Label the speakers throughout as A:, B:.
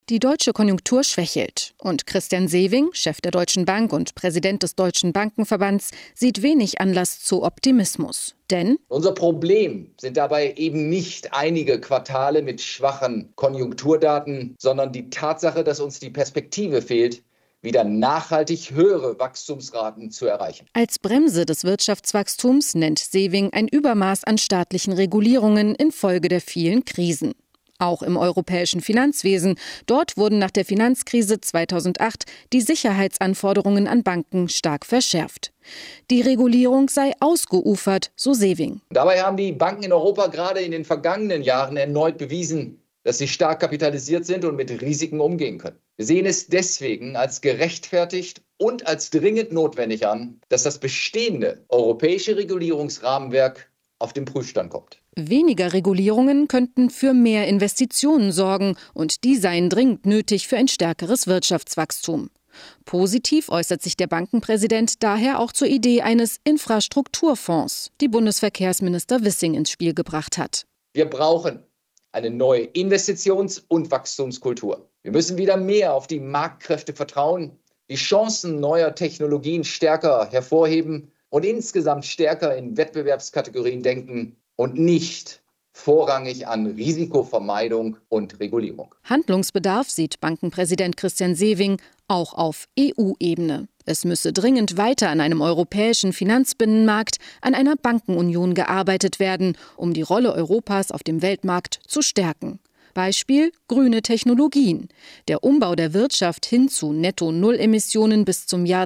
A: Die deutsche Konjunktur schwächelt und Christian Sewing, Chef der Deutschen Bank und Präsident des Deutschen Bankenverbands, sieht wenig Anlass zu Optimismus. Denn
B: unser Problem sind dabei eben nicht einige Quartale mit schwachen Konjunkturdaten, sondern die Tatsache, dass uns die Perspektive fehlt, wieder nachhaltig höhere Wachstumsraten zu erreichen.
A: Als Bremse des Wirtschaftswachstums nennt Sewing ein Übermaß an staatlichen Regulierungen infolge der vielen Krisen. Auch im europäischen Finanzwesen. Dort wurden nach der Finanzkrise 2008 die Sicherheitsanforderungen an Banken stark verschärft. Die Regulierung sei ausgeufert, so Sewing.
B: Dabei haben die Banken in Europa gerade in den vergangenen Jahren erneut bewiesen, dass sie stark kapitalisiert sind und mit Risiken umgehen können. Wir sehen es deswegen als gerechtfertigt und als dringend notwendig an, dass das bestehende europäische Regulierungsrahmenwerk auf den Prüfstand kommt.
A: Weniger Regulierungen könnten für mehr Investitionen sorgen und die seien dringend nötig für ein stärkeres Wirtschaftswachstum. Positiv äußert sich der Bankenpräsident daher auch zur Idee eines Infrastrukturfonds, die Bundesverkehrsminister Wissing ins Spiel gebracht hat.
B: Wir brauchen eine neue Investitions- und Wachstumskultur. Wir müssen wieder mehr auf die Marktkräfte vertrauen, die Chancen neuer Technologien stärker hervorheben und insgesamt stärker in Wettbewerbskategorien denken und nicht vorrangig an Risikovermeidung und Regulierung.
A: Handlungsbedarf sieht Bankenpräsident Christian Sewing auch auf EU-Ebene. Es müsse dringend weiter an einem europäischen Finanzbinnenmarkt, an einer Bankenunion gearbeitet werden, um die Rolle Europas auf dem Weltmarkt zu stärken. Beispiel grüne Technologien. Der Umbau der Wirtschaft hin zu Netto-Null-Emissionen bis zum Jahr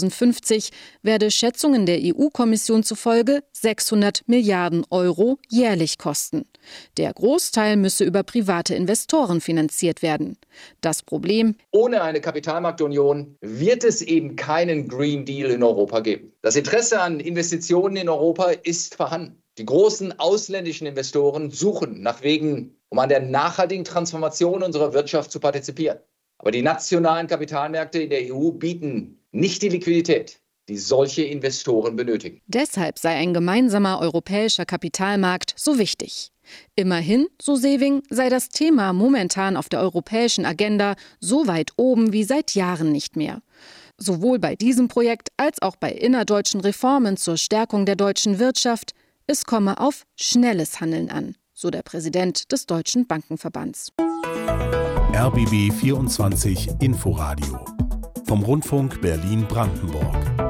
A: 2050 werde Schätzungen der EU-Kommission zufolge 600 Milliarden Euro jährlich kosten. Der Großteil müsse über private Investoren finanziert werden. Das Problem:
B: ohne eine Kapitalmarktunion wird es eben keinen Green Deal in Europa geben. Das Interesse an Investitionen in Europa ist vorhanden. Die großen ausländischen Investoren suchen nach Wegen, um an der nachhaltigen Transformation unserer Wirtschaft zu partizipieren. Aber die nationalen Kapitalmärkte in der EU bieten nicht die Liquidität, die solche Investoren benötigen.
A: Deshalb sei ein gemeinsamer europäischer Kapitalmarkt so wichtig. Immerhin, so Sewing, sei das Thema momentan auf der europäischen Agenda so weit oben wie seit Jahren nicht mehr. Sowohl bei diesem Projekt als auch bei innerdeutschen Reformen zur Stärkung der deutschen Wirtschaft. Es komme auf schnelles Handeln an, so der Präsident des Deutschen Bankenverbands.
C: RBB 24 Inforadio vom Rundfunk Berlin-Brandenburg.